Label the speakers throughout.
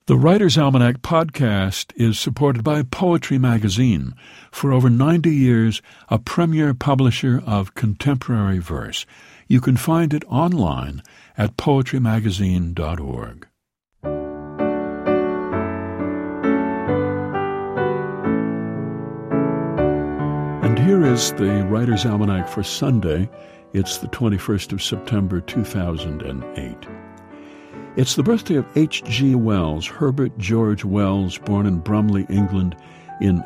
Speaker 1: The Writer's Almanac podcast is supported by Poetry Magazine, for over 90 years a premier publisher of contemporary verse. You can find it online at poetrymagazine.org. And here is the Writer's Almanac for Sunday. It's the 21st of September, 2008. It's the birthday of H.G. Wells, Herbert George Wells, born in Bromley, England in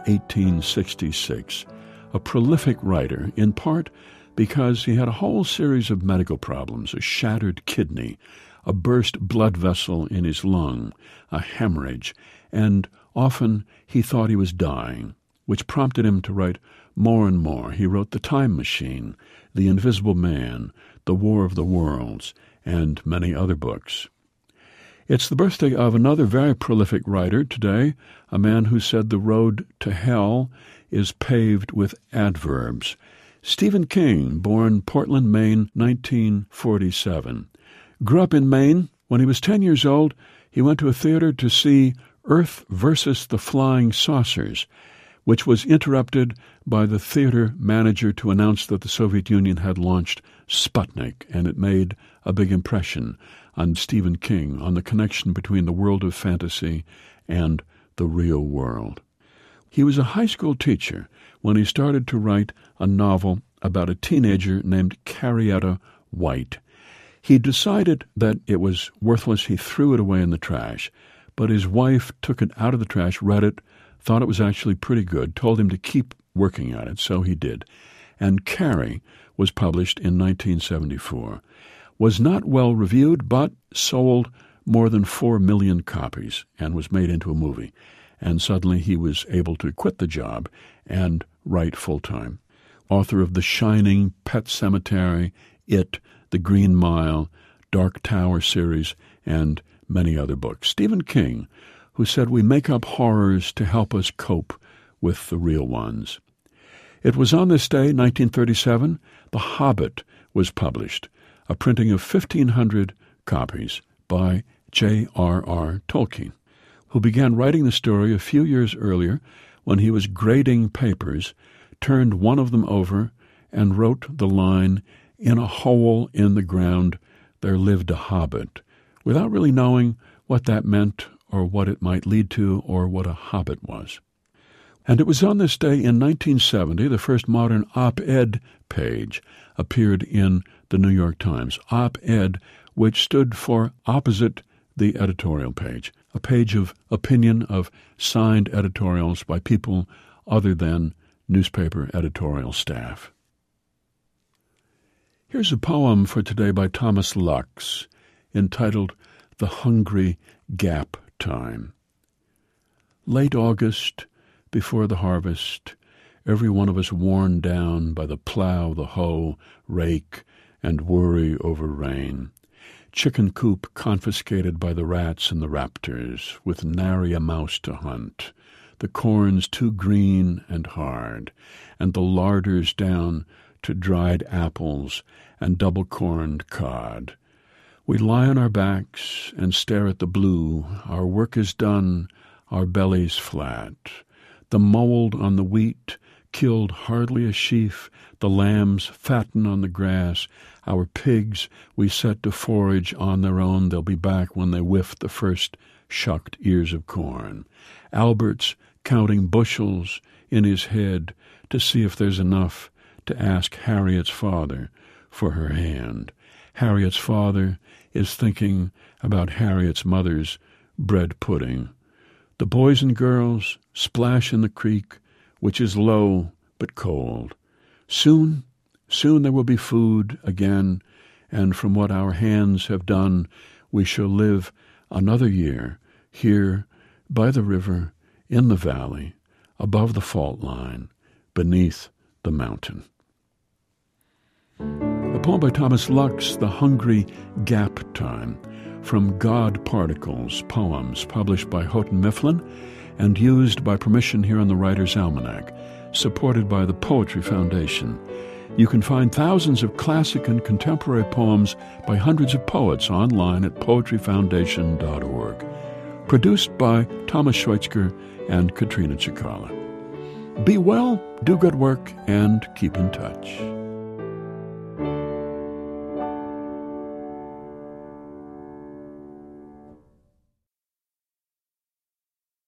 Speaker 1: 1866. A prolific writer, in part because he had a whole series of medical problems: a shattered kidney, a burst blood vessel in his lung, a hemorrhage, and often he thought he was dying, which prompted him to write more and more. He wrote The Time Machine, The Invisible Man, The War of the Worlds, and many other books. It's the birthday of another very prolific writer today, a man who said the road to hell is paved with adverbs. Stephen King, born Portland, Maine, 1947. Grew up in Maine. When he was 10 years old, he went to a theater to see Earth versus the Flying Saucers, which was interrupted by the theater manager to announce that the Soviet Union had launched Sputnik, and it made a big impression on Stephen King, on the connection between the world of fantasy and the real world. He was a high school teacher when he started to write a novel about a teenager named Carrietta White. He decided that it was worthless. He threw it away in the trash, but his wife took it out of the trash, read it, thought it was actually pretty good, told him to keep working at it, so he did. And Carrie was published in 1974. Was not well reviewed, but sold more than 4 million copies and was made into a movie. And suddenly he was able to quit the job and write full-time. Author of The Shining, Pet Sematary, It, The Green Mile, Dark Tower series, and many other books. Stephen King, who said we make up horrors to help us cope with the real ones. It was on this day, 1937, The Hobbit was published, a printing of 1,500 copies by J.R.R. Tolkien, who began writing the story a few years earlier when he was grading papers, turned one of them over, and wrote the line, "In a hole in the ground there lived a hobbit," without really knowing what that meant or what it might lead to or what a hobbit was. And it was on this day in 1970 the first modern op-ed page appeared in the New York Times. Op-ed, which stood for opposite the editorial page, a page of opinion, of signed editorials by people other than newspaper editorial staff. Here's a poem for today by Thomas Lux, entitled The Hungry Gap Time. Late August, before the harvest, every one of us worn down by the plow, the hoe, rake, and worry over rain. Chicken coop confiscated by the rats and the raptors, with nary a mouse to hunt. The corn's too green and hard, and the larders down to dried apples and double-corned cod. We lie on our backs and stare at the blue. Our work is done, our bellies flat. The mold on the wheat killed hardly a sheaf. The lambs fatten on the grass. Our pigs we set to forage on their own. They'll be back when they whiff the first shucked ears of corn. Albert's counting bushels in his head to see if there's enough to ask Harriet's father for her hand. Harriet's father is thinking about Harriet's mother's bread pudding. The boys and girls splash in the creek, which is low but cold. Soon there will be food again, and from what our hands have done, we shall live another year here by the river, in the valley, above the fault line, beneath the mountain. A poem by Thomas Lux, The Hungry Gap Time, from God Particles Poems, published by Houghton Mifflin and used by permission here on the Writer's Almanac, supported by the Poetry Foundation. You can find thousands of classic and contemporary poems by hundreds of poets online at poetryfoundation.org. Produced by Thomas Schweitzger and Katrina Chikala. Be well, do good work, and keep in touch.